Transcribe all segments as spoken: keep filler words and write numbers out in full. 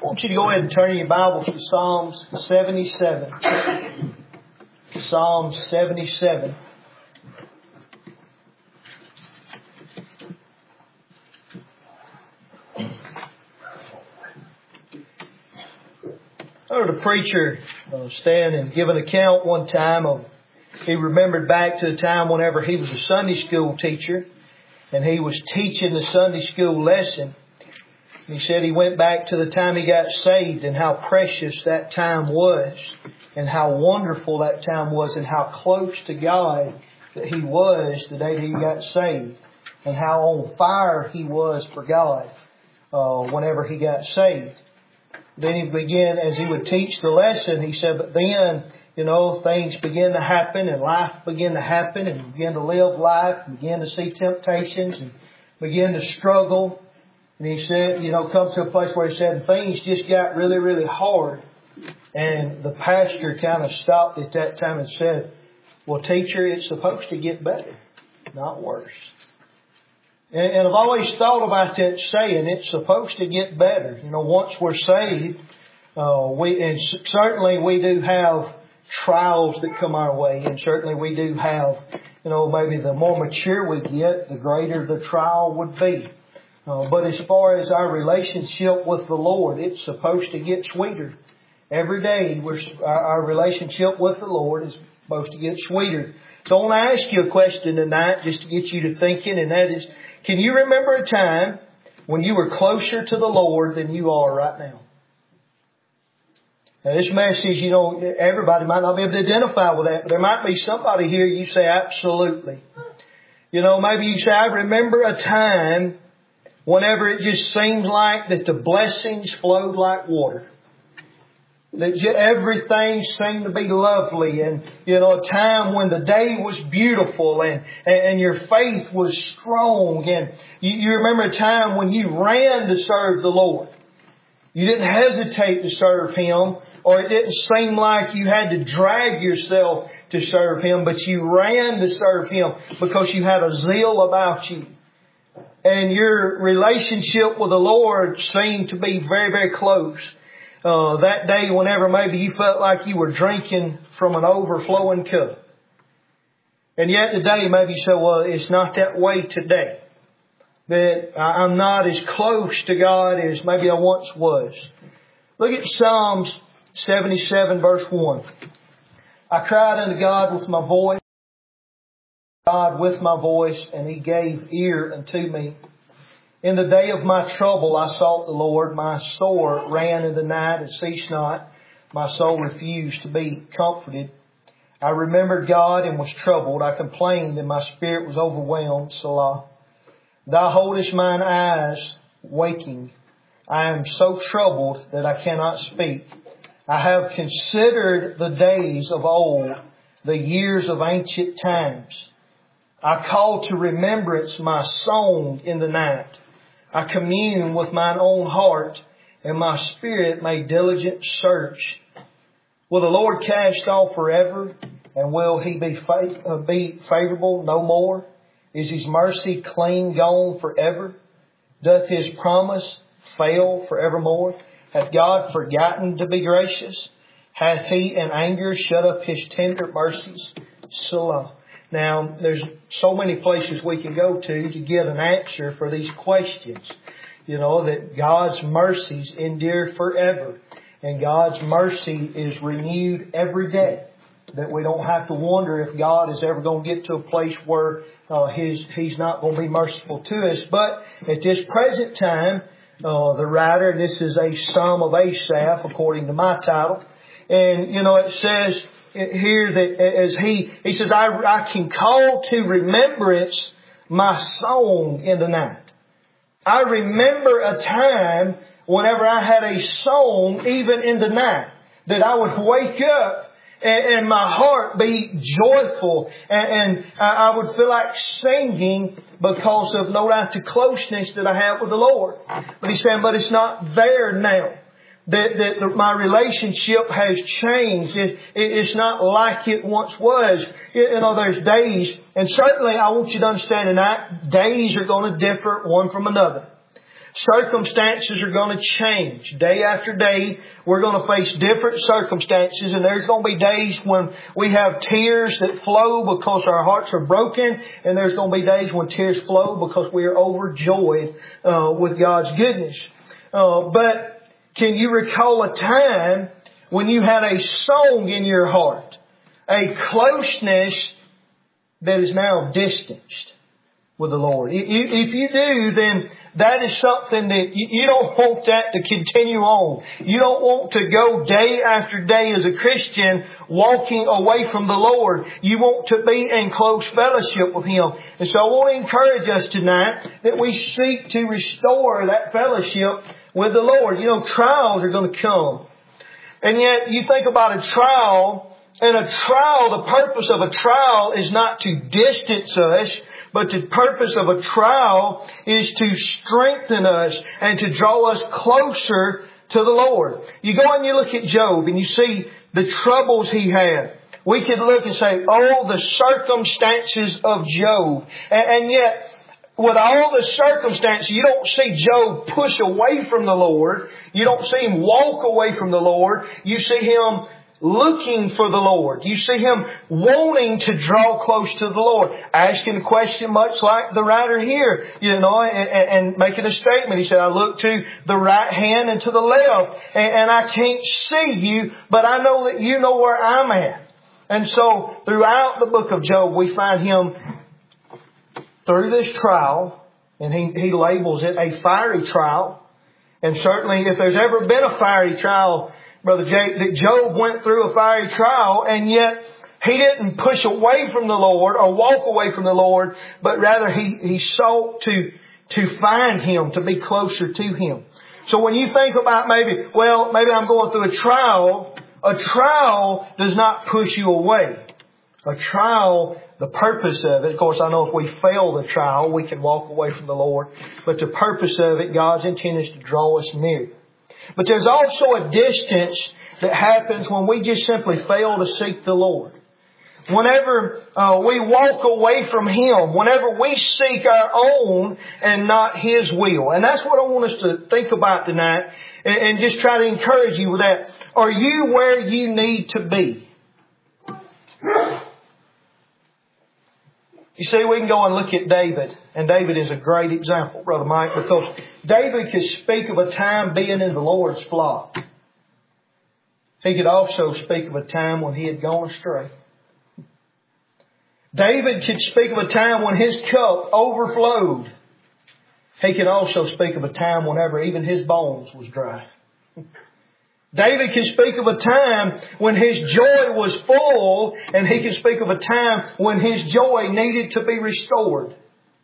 I want you to go ahead and turn your Bibles to Psalms seventy-seven. Psalm seventy-seven. I heard a preacher uh, stand and give an account one time of, he remembered back to the time whenever he was a Sunday school teacher and he was teaching the Sunday school lesson. He said he went back to the time he got saved and how precious that time was and how wonderful that time was and how close to God that he was the day that he got saved and how on fire he was for God uh, whenever he got saved. Then he began, as he would teach the lesson, he said, but then, you know, things began to happen and life began to happen and he began to live life and began to see temptations and began to struggle. And he said, you know, come to a place where he said things just got really, really hard. And the pastor kind of stopped at that time and said, well, teacher, it's supposed to get better, not worse. And, and I've always thought about that saying, it's supposed to get better. You know, once we're saved, uh, we, and certainly we do have trials that come our way. And certainly we do have, you know, maybe the more mature we get, the greater the trial would be. Uh, but as far as our relationship with the Lord, it's supposed to get sweeter. Every day, we're, our, our relationship with the Lord is supposed to get sweeter. So I want to ask you a question tonight just to get you to thinking, and that is, can you remember a time when you were closer to the Lord than you are right now? Now this message, you know, everybody might not be able to identify with that, but there might be somebody here you say, absolutely. You know, maybe you say, I remember a time whenever it just seemed like that the blessings flowed like water. That everything seemed to be lovely and, you know, a time when the day was beautiful and, and your faith was strong. And you, you remember a time when you ran to serve the Lord. You didn't hesitate to serve Him, or it didn't seem like you had to drag yourself to serve Him, but you ran to serve Him because you had a zeal about you. And your relationship with the Lord seemed to be very, very close. Uh, that day whenever maybe you felt like you were drinking from an overflowing cup. And yet today maybe you say, well, it's not that way today. That I'm not as close to God as maybe I once was. Look at Psalms seventy-seven verse one. I cried unto God with my voice. God with my voice, and He gave ear unto me. In the day of my trouble I sought the Lord. My sore ran in the night and ceased not. My soul refused to be comforted. I remembered God and was troubled. I complained and my spirit was overwhelmed. Selah. Thou holdest mine eyes waking. I am so troubled that I cannot speak. I have considered the days of old, the years of ancient times. I call to remembrance my song in the night. I commune with mine own heart, and my spirit made diligent search. Will the Lord cast off forever, and will He be uh, be favorable no more? Is His mercy clean gone forever? Doth His promise fail forevermore? Hath God forgotten to be gracious? Hath He in anger shut up His tender mercies? Selah. Now, there's so many places we can go to to get an answer for these questions. You know, that God's mercies endure forever. And God's mercy is renewed every day. That we don't have to wonder if God is ever going to get to a place where uh, his, He's not going to be merciful to us. But at this present time, uh, the writer, and this is a Psalm of Asaph according to my title. And, you know, it says here that as he, he says, I, I can call to remembrance my song in the night. I remember a time whenever I had a song even in the night that I would wake up and, and my heart be joyful and, and I would feel like singing because of no doubt the closeness that I have with the Lord. But he's saying, but it's not there now. That, that, that my relationship has changed. It, it, it's not like it once was. You know, there's days, and certainly I want you to understand tonight, days are going to differ one from another. Circumstances are going to change. Day after day, we're going to face different circumstances, and there's going to be days when we have tears that flow because our hearts are broken, and there's going to be days when tears flow because we are overjoyed uh, with God's goodness. Uh, but can you recall a time when you had a song in your heart, a closeness that is now distanced with the Lord? If you do, then that is something that you don't want that to continue on. You don't want to go day after day as a Christian walking away from the Lord. You want to be in close fellowship with Him. And so I want to encourage us tonight that we seek to restore that fellowship with the Lord. You know, trials are going to come. And yet you think about a trial, and a trial, the purpose of a trial is not to distance us, but the purpose of a trial is to strengthen us and to draw us closer to the Lord. You go and you look at Job and you see the troubles he had. We could look and say, oh, the circumstances of Job. And, and yet, with all the circumstances, you don't see Job push away from the Lord. You don't see him walk away from the Lord. You see him looking for the Lord. You see him wanting to draw close to the Lord. Asking a question much like the writer here, you know, and, and making a statement. He said, I look to the right hand and to the left, and, and I can't see you, but I know that you know where I'm at. And so throughout the book of Job, we find him through this trial, and he, he labels it a fiery trial. And certainly if there's ever been a fiery trial, Brother Jake, that Job went through a fiery trial, and yet he didn't push away from the Lord or walk away from the Lord, but rather he, he sought to, to find Him, to be closer to Him. So when you think about maybe, well, maybe I'm going through a trial, a trial does not push you away. A trial, the purpose of it, of course, I know if we fail the trial, we can walk away from the Lord, but the purpose of it, God's intent is to draw us near. But there's also a distance that happens when we just simply fail to seek the Lord. Whenever uh, we walk away from Him, whenever we seek our own and not His will. And that's what I want us to think about tonight, and, and just try to encourage you with that. Are you where you need to be? You see, we can go and look at David, and David is a great example, Brother Mike, because David could speak of a time being in the Lord's flock. He could also speak of a time when he had gone astray. David could speak of a time when his cup overflowed. He could also speak of a time whenever even his bones was dry. David can speak of a time when his joy was full, and he can speak of a time when his joy needed to be restored.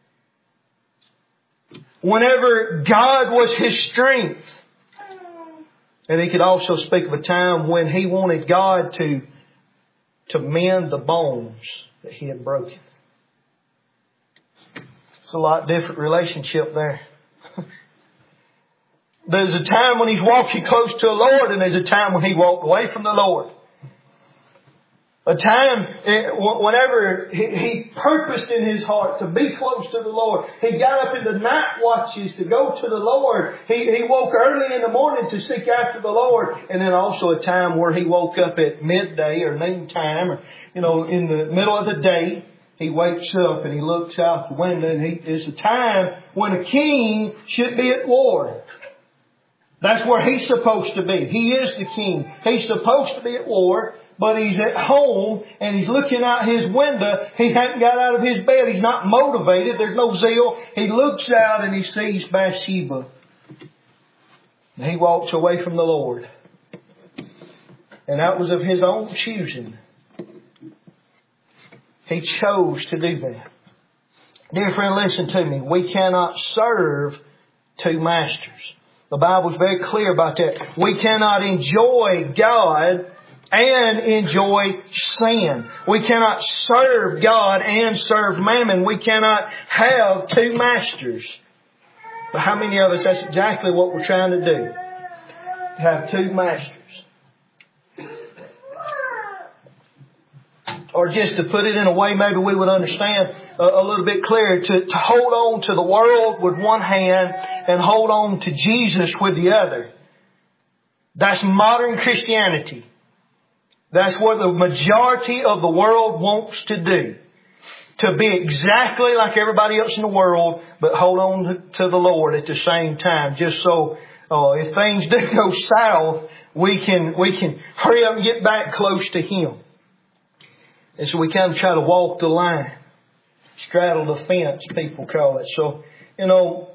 Whenever God was his strength. And he could also speak of a time when he wanted God to, to mend the bones that he had broken. It's a lot different relationship there. There's a time when he's walking close to the Lord, and there's a time when he walked away from the Lord. A time whenever he purposed in his heart to be close to the Lord. He got up in the night watches to go to the Lord. He, he woke early in the morning to seek after the Lord. And then also a time where he woke up at midday or noontime, or, you know, in the middle of the day. He wakes up and he looks out the window, and he, it's a time when a king should be at war. That's where he's supposed to be. He is the king. He's supposed to be at war, but he's at home and he's looking out his window. He hasn't got out of his bed. He's not motivated. There's no zeal. He looks out and he sees Bathsheba. And he walks away from the Lord. And that was of his own choosing. He chose to do that. Dear friend, listen to me. We cannot serve two masters. The Bible's very clear about that. We cannot enjoy God and enjoy sin. We cannot serve God and serve mammon. We cannot have two masters. But how many of us, that's exactly what we're trying to do. Have two masters. or just to put it in a way maybe we would understand a, a little bit clearer, to, to hold on to the world with one hand and hold on to Jesus with the other. That's modern Christianity. That's what the majority of the world wants to do. To be exactly like everybody else in the world, but hold on to, to the Lord at the same time. Just so uh, if things do go south, we can we can hurry up and get back close to Him. And so we kind of try to walk the line. Straddle the fence, people call it. So, you know,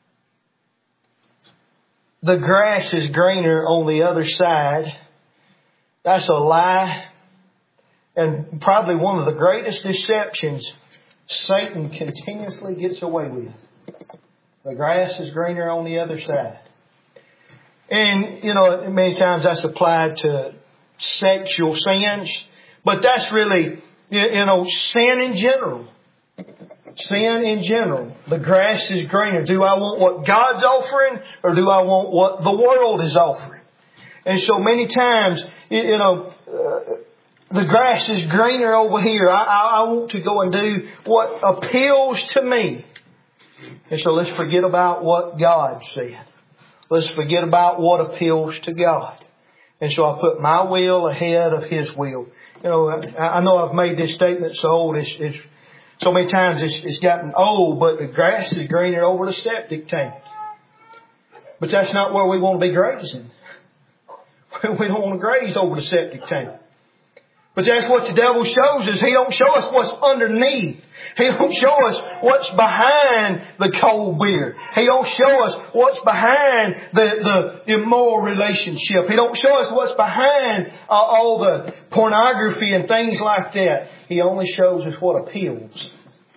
the grass is greener on the other side. That's a lie. And probably one of the greatest deceptions Satan continuously gets away with. The grass is greener on the other side. And, you know, many times that's applied to sexual sins. But that's really, you know, sin in general. Sin in general. The grass is greener. Do I want what God's offering, or do I want what the world is offering? And so many times, you know, uh, the grass is greener over here. I, I, I want to go and do what appeals to me. And so let's forget about what God said. Let's forget about what appeals to God. And so I put my will ahead of His will. You know, I, I know I've made this statement so old. It's, it's so many times it's, it's gotten old, but the grass is greener over the septic tank. But that's not where we want to be grazing. We don't want to graze over the septic tank. But that's what the devil shows us. He don't show us what's underneath. He don't show us what's behind the cold beer. He don't show us what's behind the, the immoral relationship. He don't show us what's behind uh, all the pornography and things like that. He only shows us what appeals.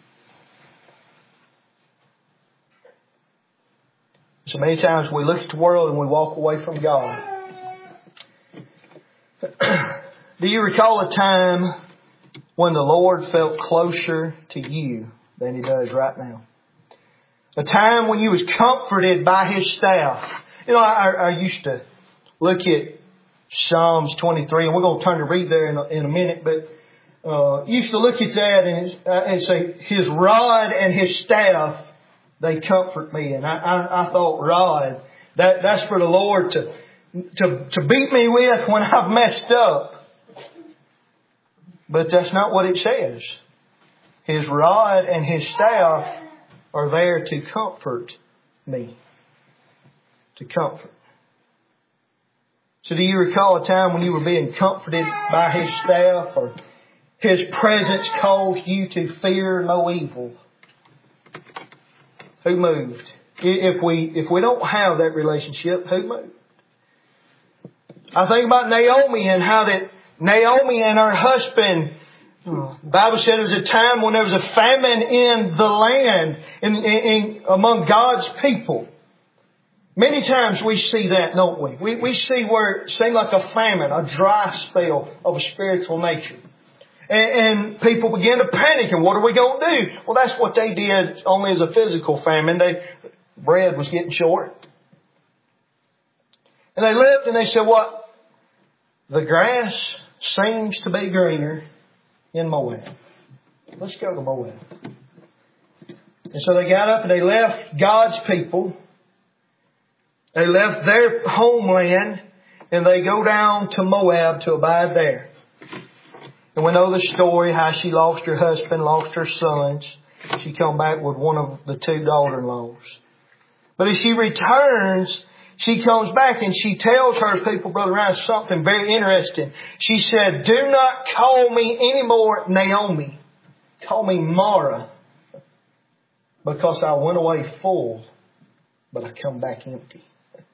So many times we look at the world and we walk away from God. Do you recall a time when the Lord felt closer to you than He does right now? A time when you was comforted by His staff. You know, I, I used to look at Psalms twenty-three, and we're going to turn to read there in a, in a minute, but uh, used to look at that and, uh, and say, His rod and His staff, they comfort me. And I, I, I thought, rod, that, that's for the Lord to, to, to beat me with when I've messed up. But that's not what it says. His rod and His staff are there to comfort me. To comfort. So do you recall a time when you were being comforted by His staff, or His presence caused you to fear no evil? Who moved? If we, if we don't have that relationship, who moved? I think about Naomi and how that Naomi and her husband, the Bible said it was a time when there was a famine in the land, in, in, in among God's people. Many times we see that, don't we? We, we see where it seemed like a famine, a dry spell of a spiritual nature. And, and people began to panic, and what are we going to do? Well, that's what they did only as a physical famine. They, bread was getting short. And they lived and they said, what? The grass seems to be greener in Moab. Let's go to Moab. And so they got up and they left God's people. They left their homeland and they go down to Moab to abide there. And we know the story, how she lost her husband, lost her sons. She come back with one of the two daughter-in-laws. But as she returns, she comes back and she tells her people, Brother Ryan, something very interesting. She said, do not call me anymore Naomi. Call me Mara. Because I went away full, but I come back empty.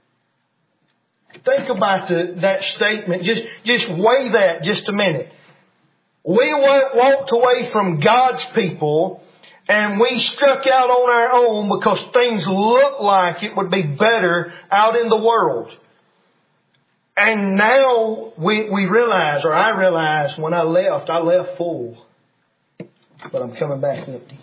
Think about the, that statement. Just, just weigh that just a minute. We walked away from God's people and we struck out on our own because things looked like it would be better out in the world. And now we, we realize, or I realize when I left, I left full. But I'm coming back empty.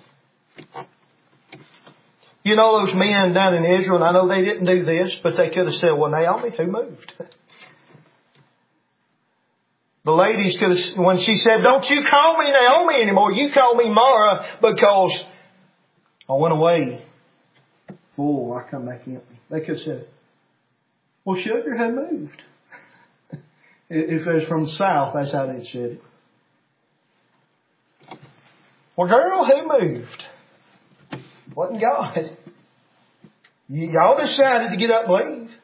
You know those men down in Israel, and I know they didn't do this, but they could have said, well, Naomi, who moved? The ladies could have, when she said, don't you call me Naomi anymore, you call me Mara because I went away. Oh, I come back empty. They could have said, well, sugar had moved. If it was from the south, that's how they said it. Well, girl, who moved? Wasn't God. Y- y'all decided to get up and leave.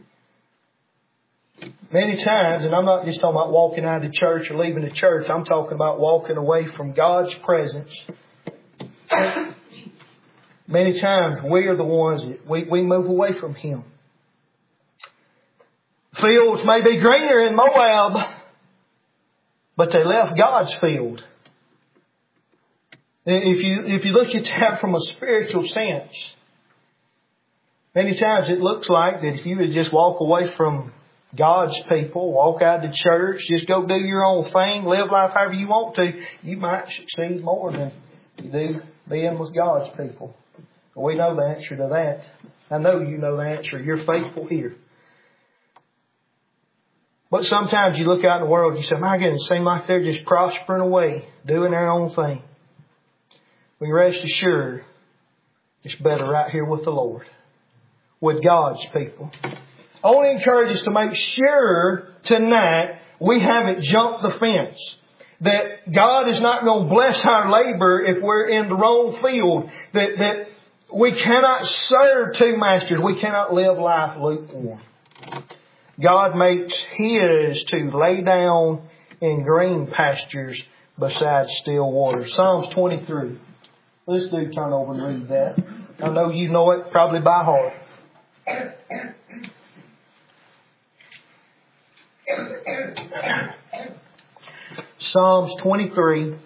Many times, and I'm not just talking about walking out of the church or leaving the church, I'm talking about walking away from God's presence. Many times we are the ones that we, we move away from Him. Fields may be greener in Moab, but they left God's field. If you, if you look at that from a spiritual sense, many times it looks like that if you would just walk away from God's people, walk out of the church, just go do your own thing, live life however you want to, you might succeed more than you do being with God's people. We know the answer to that. I know you know the answer. You're faithful here. But sometimes you look out in the world and you say, my goodness, it seems like they're just prospering away, doing their own thing. We rest assured it's better right here with the Lord, with God's people. I want to encourage us to make sure tonight we haven't jumped the fence. That God is not going to bless our labor if we're in the wrong field. That, that we cannot serve two masters. We cannot live life lukewarm. God makes His to lay down in green pastures beside still waters. Psalms twenty-three. Let's do turn over and read that. I know you know it probably by heart. Psalms twenty-three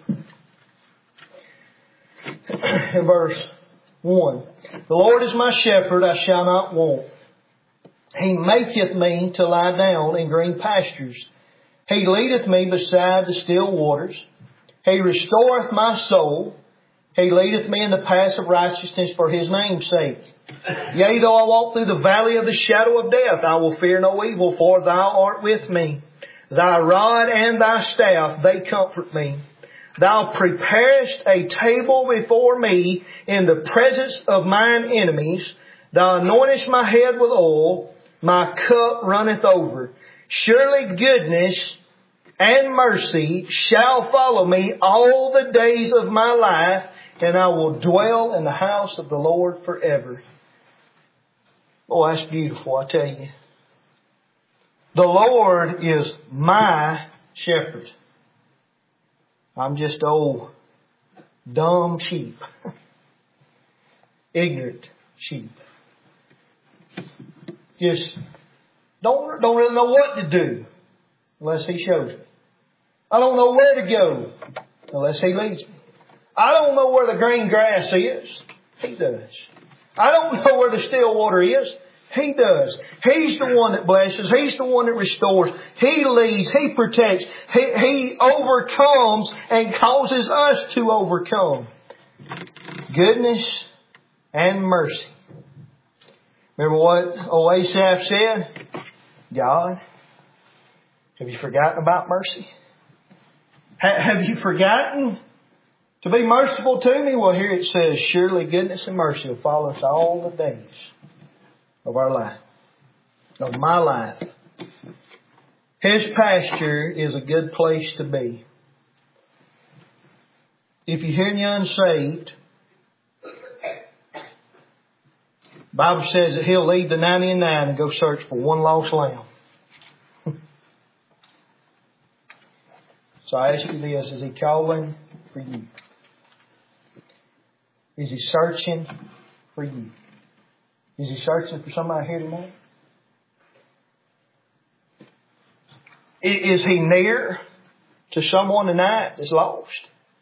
and verse one. The Lord is my shepherd, I shall not want. He maketh me to lie down in green pastures. He leadeth me beside the still waters. He restoreth my soul. He leadeth me in the paths of righteousness for His name's sake. Yea, though I walk through the valley of the shadow of death, I will fear no evil, for Thou art with me. Thy rod and Thy staff, they comfort me. Thou preparest a table before me in the presence of mine enemies. Thou anointest my head with oil. My cup runneth over. Surely goodness and mercy shall follow me all the days of my life, and I will dwell in the house of the Lord forever. Oh, that's beautiful, I tell you. The Lord is my shepherd. I'm just old, dumb sheep. Ignorant sheep. Just don't, don't really know what to do unless He shows me. I don't know where to go unless He leads me. I don't know where the green grass is. He does. I don't know where the still water is. He does. He's the one that blesses. He's the one that restores. He leads. He protects. He, he overcomes and causes us to overcome. Goodness and mercy. Remember what old Asaph said? God, have you forgotten about mercy? Ha- have you forgotten to be merciful to me? Well, here it says, surely goodness and mercy will follow us all the days of our life, of my life. His pasture is a good place to be. If you're hearing you unsaved, the Bible says that He'll leave the ninety-nine and go search for one lost lamb. So I ask you this, is He calling for you? Is He searching for you? Is He searching for somebody here tonight? Is He near to someone tonight that's lost?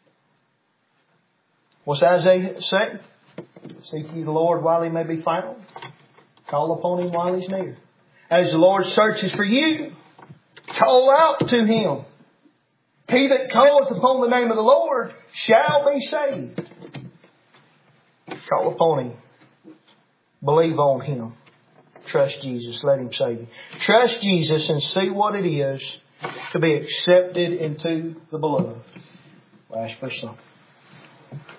What's Isaiah say? Seek ye the Lord while He may be found. Call upon Him while He's near. As the Lord searches for you, call out to Him. He that calleth upon the name of the Lord shall be saved. Call upon Him. Believe on Him. Trust Jesus. Let Him save you. Trust Jesus and see what it is to be accepted into the beloved. We'll ask for some.